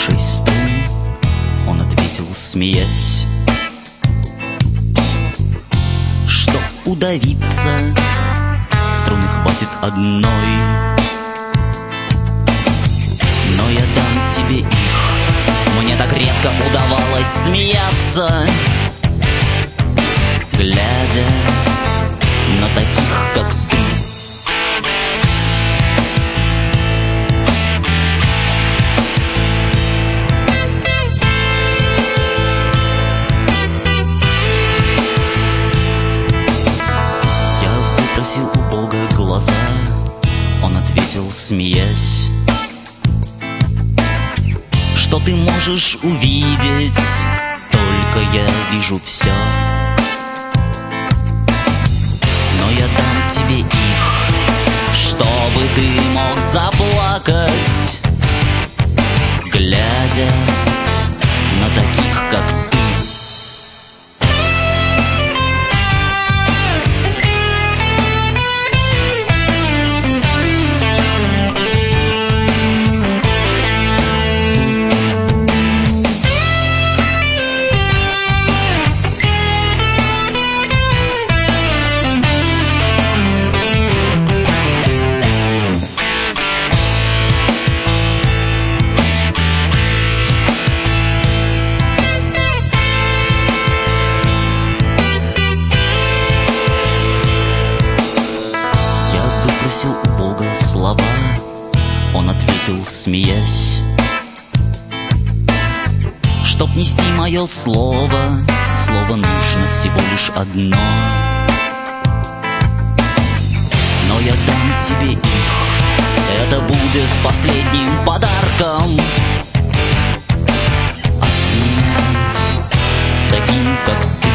нашей струн, он ответил, смеясь, что удавиться струны хватит одной, но я дам тебе их. Мне так редко удавалось смеяться, глядя на таких, как ты. Я выпросил у Бога глаза, он ответил, смеясь, что ты можешь увидеть, только я вижу все. Но я дам тебе их, чтобы ты мог заплакать, глядя на таких, как ты. Спросил у Бога слова, он ответил, смеясь, чтоб нести мое слово, слово нужно всего лишь одно. Но я дам тебе их, это будет последним подарком от меня, таким, как ты.